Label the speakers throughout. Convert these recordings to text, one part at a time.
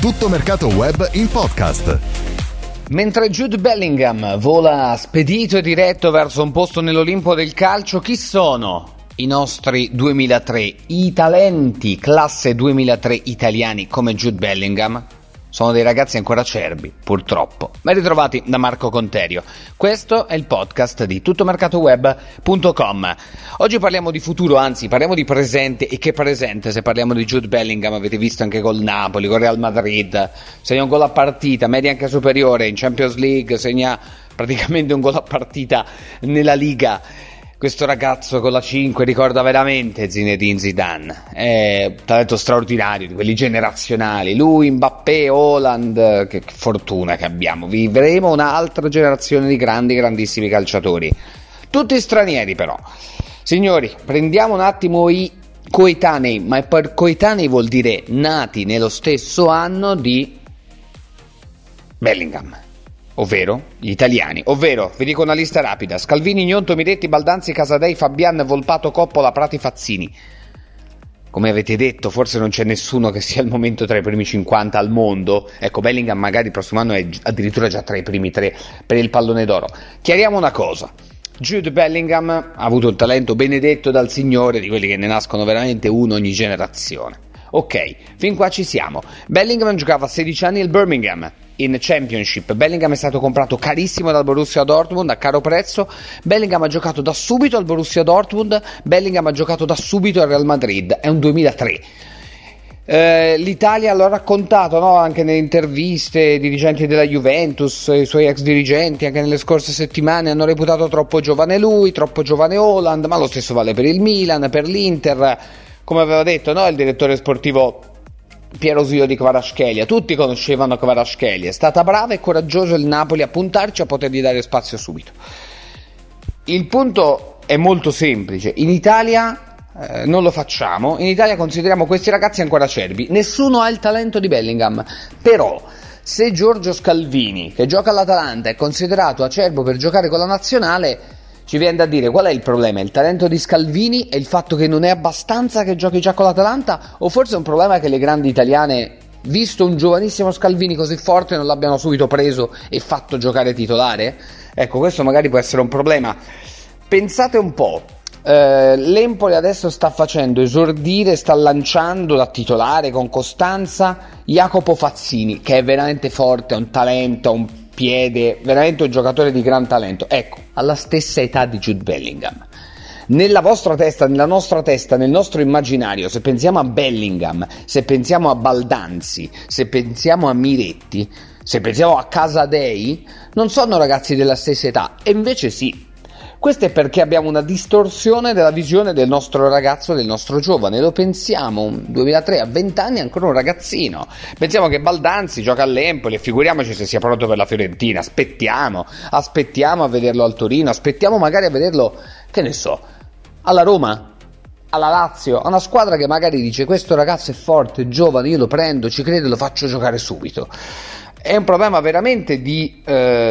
Speaker 1: Tutto Mercato Web in podcast.
Speaker 2: Mentre Jude Bellingham vola spedito e diretto verso un posto nell'Olimpo del calcio, chi sono i nostri 2003, i talenti classe 2003 italiani come Jude Bellingham? Sono dei ragazzi ancora acerbi, purtroppo. Ben ritrovati da Marco Conterio. Questo è il podcast di tuttomercatoweb.com. Oggi parliamo di futuro, anzi parliamo di presente, e che presente se parliamo di Jude Bellingham. Avete visto anche col Napoli, col Real Madrid, segna un gol a partita, media anche superiore in Champions League, segna praticamente un gol a partita nella Liga. Questo ragazzo con la 5 ricorda veramente Zinedine Zidane, è un talento straordinario, di quelli generazionali. Lui, Mbappé, Haaland, che fortuna che abbiamo. Vivremo un'altra generazione di grandissimi calciatori. Tutti stranieri però. Signori, prendiamo un attimo i coetanei, ma per coetanei vuol dire nati nello stesso anno di Bellingham. Ovvero gli italiani, ovvero vi dico una lista rapida: Scalvini, Gnonto, Miretti, Baldanzi, Casadei, Fabian, Volpato, Coppola, Prati, Fazzini. Come avete detto, forse non c'è nessuno che sia al momento tra i primi 50 al mondo. Ecco, Bellingham magari il prossimo anno è addirittura già tra i primi 3 per il pallone d'oro. Chiariamo una cosa: Jude Bellingham ha avuto un talento benedetto dal Signore, di quelli che ne nascono veramente uno ogni generazione. Ok, fin qua ci siamo. Bellingham giocava a 16 anni al Birmingham in Championship. Bellingham è stato comprato carissimo dal Borussia Dortmund a caro prezzo. Bellingham ha giocato da subito al Borussia Dortmund. Bellingham ha giocato da subito al Real Madrid. È un 2003. L'Italia l'ho raccontato, no? Anche nelle interviste, dirigenti della Juventus, i suoi ex dirigenti anche nelle scorse settimane hanno reputato troppo giovane lui, troppo giovane Haaland, ma lo stesso vale per il Milan, per l'Inter. Come aveva detto, no? Il direttore sportivo Piero Zio di Kvaratskhelia, tutti conoscevano Kvaratskhelia. È stata brava e coraggiosa il Napoli a puntarci, a potergli dare spazio subito. Il punto è molto semplice: in Italia non lo facciamo, in Italia consideriamo questi ragazzi ancora acerbi. Nessuno ha il talento di Bellingham, però se Giorgio Scalvini, che gioca all'Atalanta, è considerato acerbo per giocare con la nazionale, ci viene da dire: qual è il problema? Il talento di Scalvini e il fatto che non è abbastanza che giochi già con l'Atalanta? O forse è un problema che le grandi italiane, visto un giovanissimo Scalvini così forte, non l'abbiano subito preso e fatto giocare titolare? Ecco, questo magari può essere un problema. Pensate un po', l'Empoli adesso sta facendo esordire, sta lanciando da titolare con costanza Jacopo Fazzini, che è veramente forte, ha un talento, ha un piede, veramente un giocatore di gran talento. Ecco, alla stessa età di Jude Bellingham. Nella vostra testa, nella nostra testa, nel nostro immaginario, se pensiamo a Bellingham, se pensiamo a Baldanzi, se pensiamo a Miretti, se pensiamo a Casadei, non sono ragazzi della stessa età, e invece sì. Questo è perché abbiamo una distorsione della visione del nostro ragazzo, del nostro giovane. Lo pensiamo, 2003 a 20 anni è ancora un ragazzino. Pensiamo che Baldanzi gioca all'Empoli e figuriamoci se sia pronto per la Fiorentina. Aspettiamo a vederlo al Torino, aspettiamo magari a vederlo, che ne so, alla Roma, alla Lazio, a una squadra che magari dice: questo ragazzo è forte, è giovane, io lo prendo, ci credo e lo faccio giocare subito. È un problema veramente di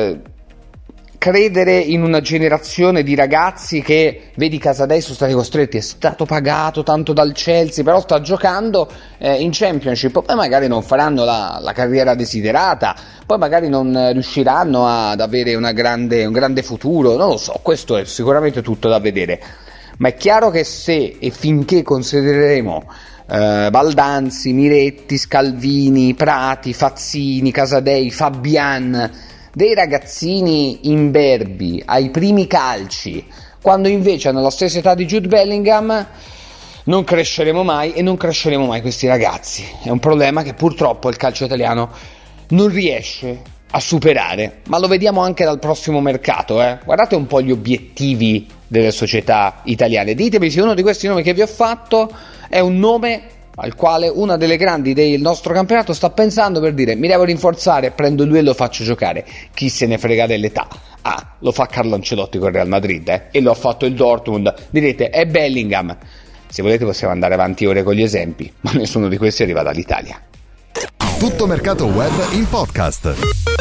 Speaker 2: credere in una generazione di ragazzi che, vedi, Casadei, sono stati costretti, è stato pagato tanto dal Chelsea, però sta giocando in Championship, poi magari non faranno la carriera desiderata, poi magari non riusciranno ad avere un grande futuro, non lo so, questo è sicuramente tutto da vedere. Ma è chiaro che se e finché considereremo Baldanzi, Miretti, Scalvini, Prati, Fazzini, Casadei, Fabian dei ragazzini imberbi ai primi calci, quando invece hanno la stessa età di Jude Bellingham, non cresceremo mai, e non cresceremo mai questi ragazzi. È un problema che purtroppo il calcio italiano non riesce a superare, ma lo vediamo anche dal prossimo mercato. Guardate un po' gli obiettivi delle società italiane, ditemi se uno di questi nomi che vi ho fatto è un nome al quale una delle grandi del nostro campionato sta pensando per dire: mi devo rinforzare, prendo lui e lo faccio giocare. Chi se ne frega dell'età? Lo fa Carlo Ancelotti con il Real Madrid, e lo ha fatto il Dortmund. Direte: è Bellingham. Se volete possiamo andare avanti ore con gli esempi, ma nessuno di questi arriva dall'Italia.
Speaker 1: Tutto Mercato Web in podcast.